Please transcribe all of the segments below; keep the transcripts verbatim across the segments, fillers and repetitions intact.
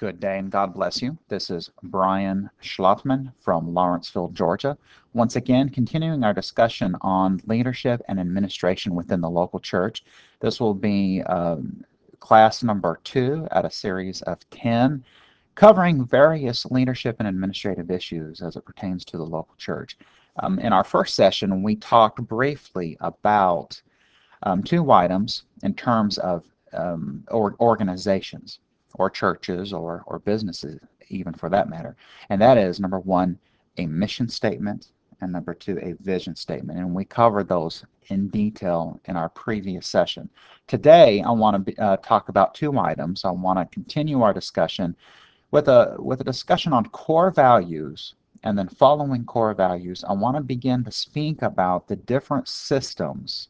Good day and God bless you. This is Brian Schlottman from Lawrenceville, Georgia. Once again, continuing our discussion on leadership and administration within the local church. This will be um, class number two out of a series of ten, covering various leadership and administrative issues as it pertains to the local church. Um, in our first session, we talked briefly about um, two items in terms of um, or organizations or churches or, or businesses, even for that matter. And that is number one, a mission statement, and number two, a vision statement. And we covered those in detail in our previous session. Today, I want to uh, talk about two items. I want to continue our discussion with a, with a discussion on core values. And then following core values, I want to begin to speak about the different systems,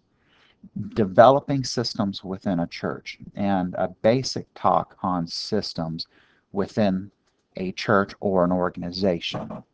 developing systems within a church, and a basic talk on systems within a church or an organization.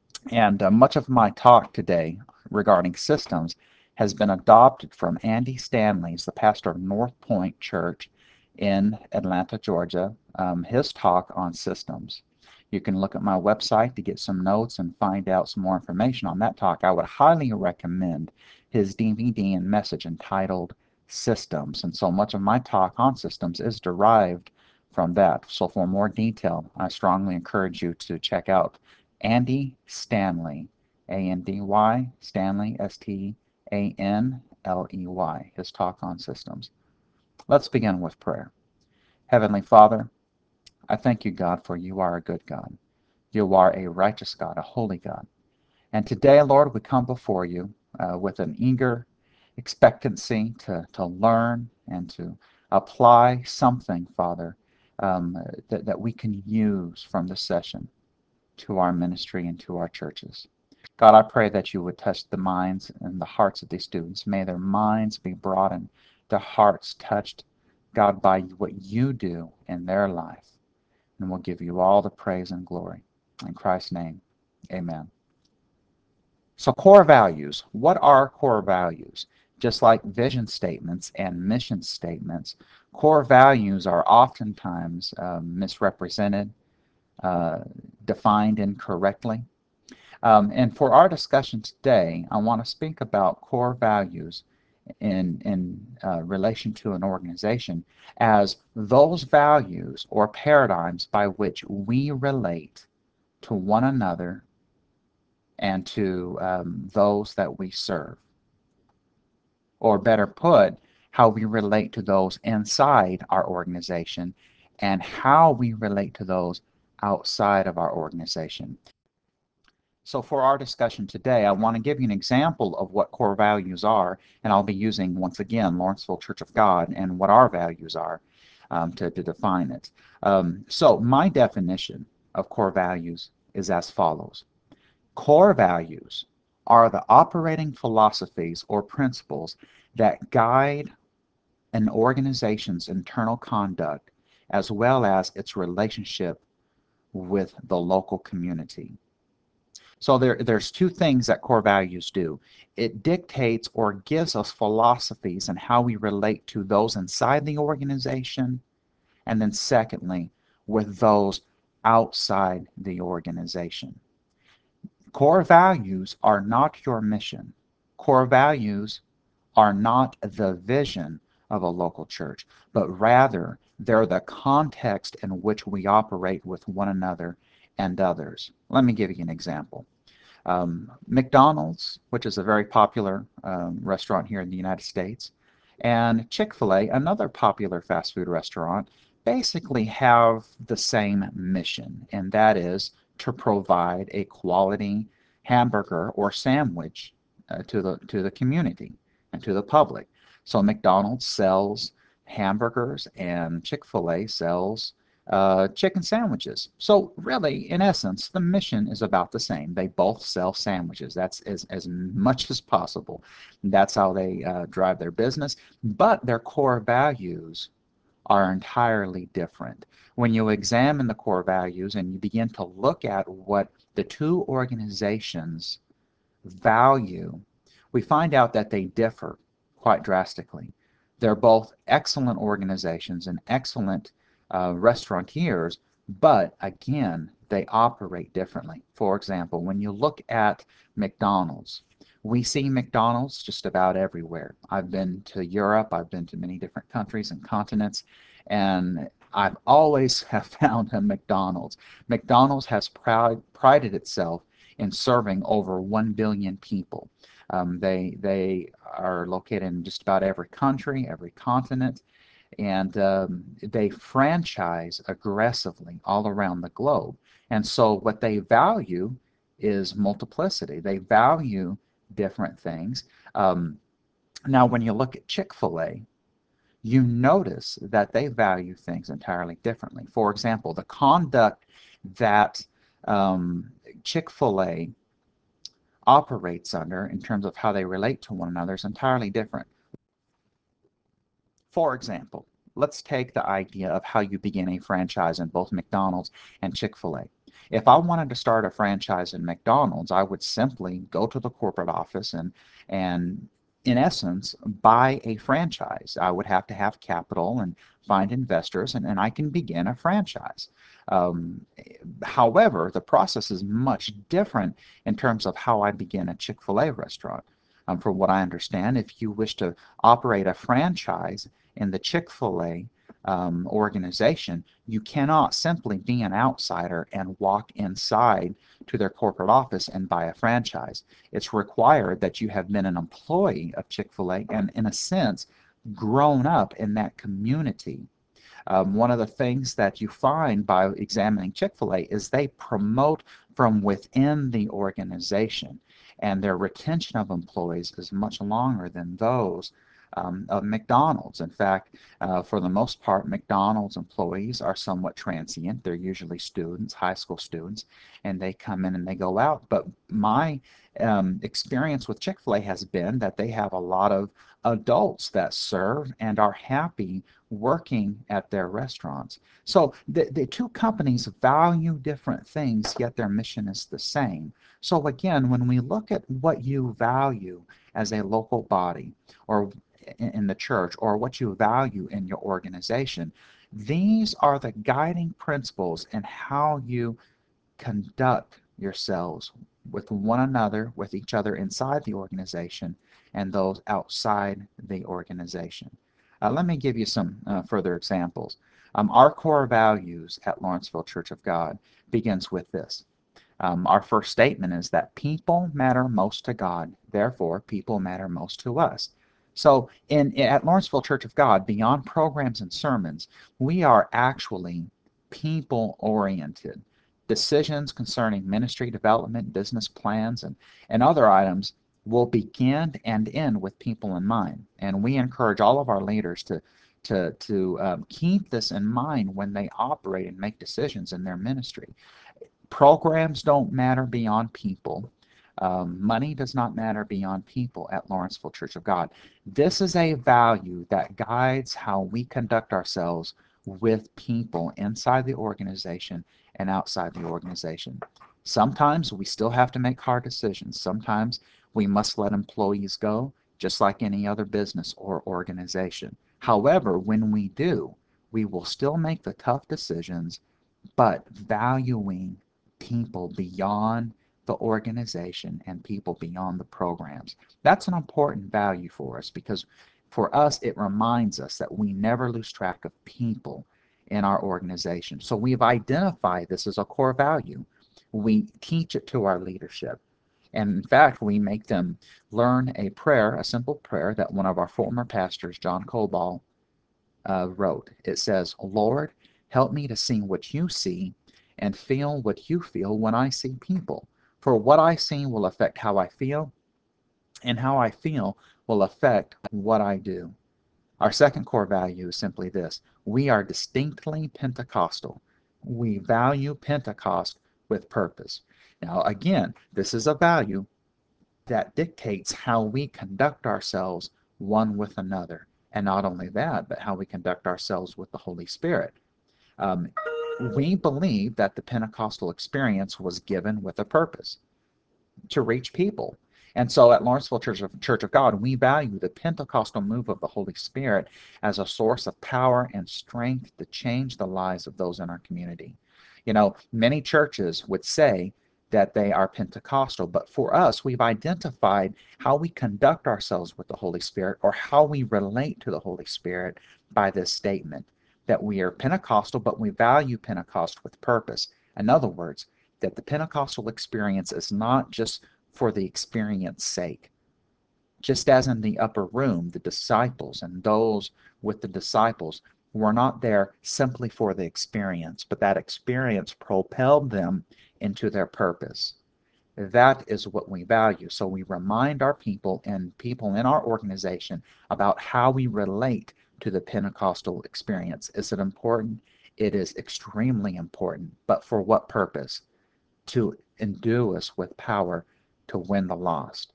And uh, much of my talk today regarding systems has been adopted from Andy Stanley's, the pastor of North Point Church in Atlanta, Georgia, um, his talk on systems. You can look at my website to get some notes and find out some more information on that talk. I would highly recommend his D V D and message entitled Systems. And so much of my talk on systems is derived from that. So for more detail, I strongly encourage you to check out Andy Stanley, A N D Y, Stanley, S T A N L E Y, his talk on systems. Let's begin with prayer. Heavenly Father, I thank you, God, for you are a good God. You are a righteous God, a holy God. And today, Lord, we come before you uh, with an eager expectancy to, to learn and to apply something, Father, um, that, that we can use from this session to our ministry and to our churches. God, I pray that you would touch the minds and the hearts of these students. May their minds be broadened, their hearts touched, God, by what you do in their life. And we'll give you all the praise and glory. In Christ's name, amen. So core values. What are core values? Just like vision statements and mission statements, core values are oftentimes um, misrepresented, uh, defined incorrectly. Um, and for our discussion today, I want to speak about core values in, in uh, relation to an organization as those values or paradigms by which we relate to one another and to um, those that we serve. Or better put, how we relate to those inside our organization and how we relate to those outside of our organization. So for our discussion today, I want to give you an example of what core values are, and I'll be using, once again, Lawrenceville Church of God and what our values are um, to, to define it. Um, so my definition of core values is as follows. Core values are the operating philosophies or principles that guide an organization's internal conduct as well as its relationship with the local community. So there, there's two things that core values do. It dictates or gives us philosophies and how we relate to those inside the organization, and then secondly, with those outside the organization. Core values are not your mission. Core values are not the vision of a local church, but rather they're the context in which we operate with one another and others. Let me give you an example. Um, McDonald's, which is a very popular um, restaurant here in the United States, and Chick-fil-A, another popular fast food restaurant, basically have the same mission, and that is to provide a quality hamburger or sandwich uh, to the to the community and to the public. So McDonald's sells hamburgers and Chick-fil-A sells uh, chicken sandwiches. So really, in essence, the mission is about the same. They both sell sandwiches. That's as, as much as possible. That's how they uh, drive their business. But their core values are entirely different. When you examine the core values and you begin to look at what the two organizations value, we find out that they differ quite drastically. They're both excellent organizations and excellent uh, restaurateurs, But again, they operate differently. For example, when you look at McDonald's, we see McDonald's just about everywhere. I've been to Europe, I've been to many different countries and continents, and I've always have found a McDonald's. McDonald's has proud, prided itself in serving over one billion people. Um, they they are located in just about every country, every continent, and um, they franchise aggressively all around the globe. And so what they value is multiplicity. They value different things. Um, now, when you look at Chick-fil-A, you notice that they value things entirely differently. For example, the conduct that um, Chick-fil-A operates under in terms of how they relate to one another is entirely different. For example, let's take the idea of how you begin a franchise in both McDonald's and Chick-fil-A. If I wanted to start a franchise in McDonald's, I would simply go to the corporate office and and in essence buy a franchise. I would have to have capital and find investors, and, and I can begin a franchise. Um, However, the process is much different in terms of how I begin a Chick-fil-A restaurant. Um, from what I understand, if you wish to operate a franchise in the Chick-fil-A um, organization, you cannot simply be an outsider and walk inside to their corporate office and buy a franchise. It's required that you have been an employee of Chick-fil-A and, in a sense, grown up in that community. Um, one of the things that you find by examining Chick-fil-A is they promote from within the organization, and their retention of employees is much longer than those um, of McDonald's. In fact, uh, for the most part, McDonald's employees are somewhat transient. They're usually students, high school students, and they come in and they go out. But my um, experience with Chick-fil-A has been that they have a lot of adults that serve and are happy working at their restaurants. So the, the two companies value different things, yet their mission is the same. So again, when we look at what you value as a local body or in the church or what you value in your organization, these are the guiding principles in how you conduct yourselves with one another, with each other inside the organization, and those outside the organization. Uh, let me give you some uh, further examples. Um, our core values at Lawrenceville Church of God begins with this. Um, our first statement is that people matter most to God, therefore people matter most to us. So in at Lawrenceville Church of God, beyond programs and sermons, we are actually people oriented. Decisions concerning ministry development, business plans, and, and other items will begin and end with people in mind. And we encourage all of our leaders to to to um, keep this in mind when they operate and make decisions in their ministry. Programs don't matter beyond people. Um, money does not matter beyond people at Lawrenceville Church of God. This is a value that guides how we conduct ourselves with people inside the organization and outside the organization. Sometimes we still have to make hard decisions. Sometimes we must let employees go, just like any other business or organization. However, when we do, we will still make the tough decisions, but valuing people beyond the organization and people beyond the programs. That's an important value for us because for us, it reminds us that we never lose track of people in our organization. So we've identified this as a core value. We teach it to our leadership. And in fact, we make them learn a prayer, a simple prayer that one of our former pastors, John Coball, uh, wrote. It says, Lord, help me to see what you see and feel what you feel when I see people. For what I see will affect how I feel, and how I feel will affect what I do. Our second core value is simply this: we are distinctly Pentecostal. We value Pentecost with purpose. Now, again, this is a value that dictates how we conduct ourselves one with another. And not only that, but how we conduct ourselves with the Holy Spirit. Um, we believe that the Pentecostal experience was given with a purpose to reach people. And so at Lawrenceville Church of, Church of God, we value the Pentecostal move of the Holy Spirit as a source of power and strength to change the lives of those in our community. You know, many churches would say that they are Pentecostal, but for us, we've identified how we conduct ourselves with the Holy Spirit or how we relate to the Holy Spirit by this statement that we are Pentecostal, but we value Pentecost with purpose. In other words, that the Pentecostal experience is not just for the experience sake. Just as in the upper room, the disciples and those with the disciples were not there simply for the experience, but that experience propelled them into their purpose. That is what we value. So we remind our people and people in our organization about how we relate to the Pentecostal experience. Is it important? It is extremely important. But for what purpose? To endue us with power to win the lost.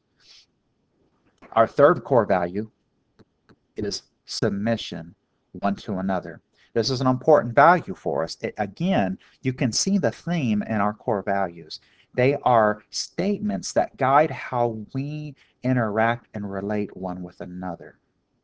Our third core value is submission one to another. This is an important value for us. It, again, you can see the theme in our core values. They are statements that guide how we interact and relate one with another.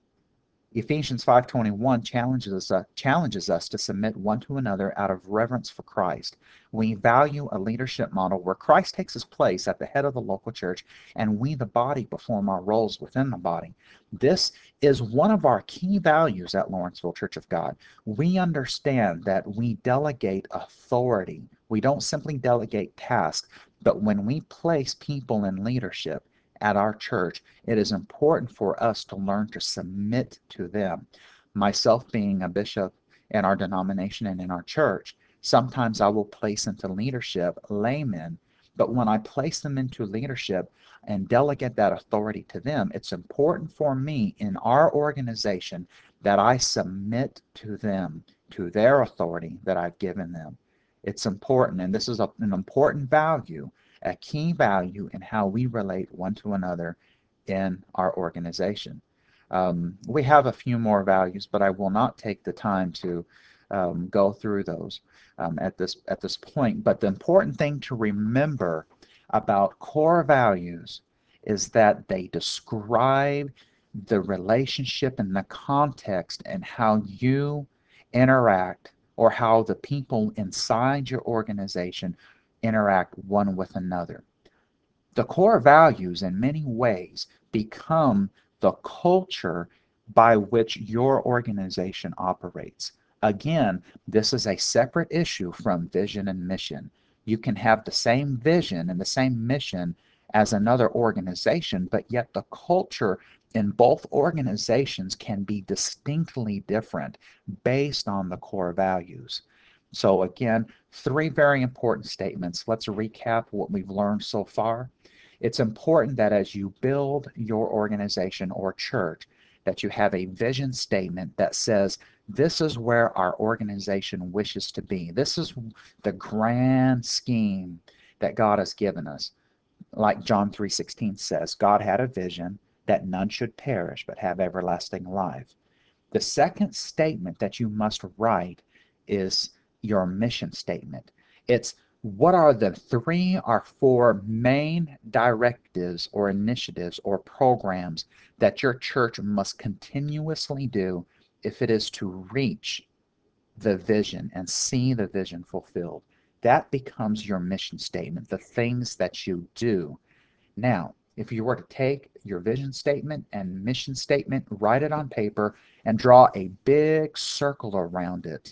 Ephesians five twenty-one challenges us, challenges us to submit one to another out of reverence for Christ. We value a leadership model where Christ takes his place at the head of the local church and we, the body, perform our roles within the body. This is one of our key values at Lawrenceville Church of God. We understand that we delegate authority. We don't simply delegate tasks, but when we place people in leadership, at our church, it is important for us to learn to submit to them. Myself being a bishop in our denomination and in our church, sometimes I will place into leadership laymen, but when I place them into leadership and delegate that authority to them, it's important for me in our organization that I submit to them, to their authority that I've given them. It's important, and this is a, an important value, a key value in how we relate one to another in our organization. Um, we have a few more values, but I will not take the time to um, go through those um, at this at this point. But the important thing to remember about core values is that they describe the relationship and the context and how you interact or how the people inside your organization interact one with another. The core values, in many ways, become the culture by which your organization operates. Again, this is a separate issue from vision and mission. You can have the same vision and the same mission as another organization, but yet the culture in both organizations can be distinctly different based on the core values. So again, three very important statements. Let's recap what we've learned so far. It's important that as you build your organization or church, that you have a vision statement that says, this is where our organization wishes to be. This is the grand scheme that God has given us. Like John three sixteen says, God had a vision that none should perish but have everlasting life. The second statement that you must write is your mission statement. It's what are the three or four main directives or initiatives or programs that your church must continuously do if it is to reach the vision and see the vision fulfilled. That becomes your mission statement, the things that you do. Now, if you were to take your vision statement and mission statement, write it on paper, and draw a big circle around it,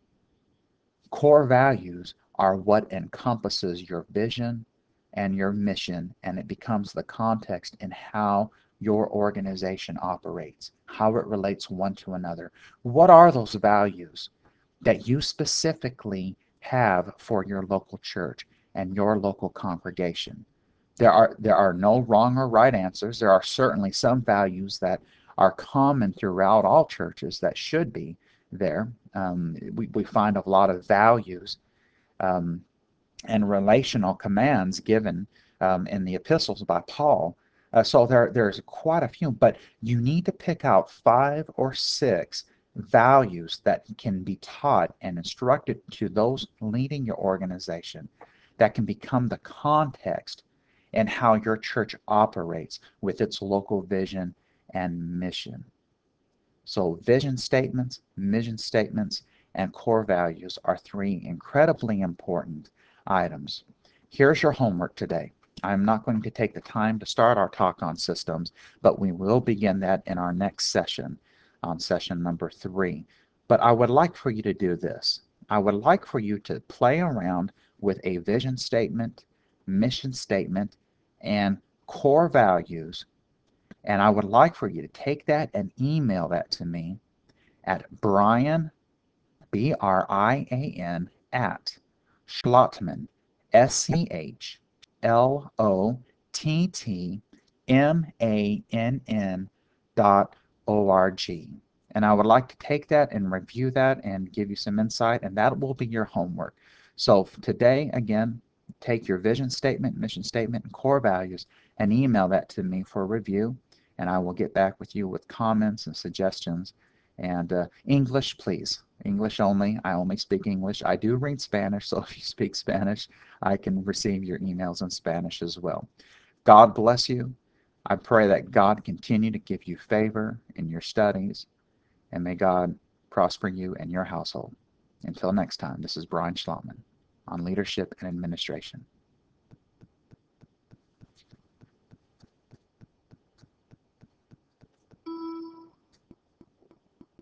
core values are what encompasses your vision and your mission, and it becomes the context in how your organization operates, how it relates one to another. What are those values that you specifically have for your local church and your local congregation? There are there are no wrong or right answers. There are certainly some values that are common throughout all churches that should be there. Um, we, we find a lot of values um, and relational commands given um, in the epistles by Paul. Uh, so there there's quite a few, but you need to pick out five or six values that can be taught and instructed to those leading your organization that can become the context and how your church operates with its local vision and mission. So vision statements, mission statements, and core values are three incredibly important items. Here's your homework today. I'm not going to take the time to start our talk on systems, but we will begin that in our next session, on session number three. But I would like for you to do this. I would like for you to play around with a vision statement, mission statement, and core values, and I would like for you to take that and email that to me at Brian, B R I A N, at Schlottmann, S C H L O T T M A N N dot O R G. And I would like to take that and review that and give you some insight, and that will be your homework. So today, again, take your vision statement, mission statement, and core values and email that to me for review, and I will get back with you with comments and suggestions. And uh, English, please. English only. I only speak English. I do read Spanish, so if you speak Spanish, I can receive your emails in Spanish as well. God bless you. I pray that God continue to give you favor in your studies, and may God prosper you and your household. Until next time, this is Brian Schlottmann on Leadership and Administration.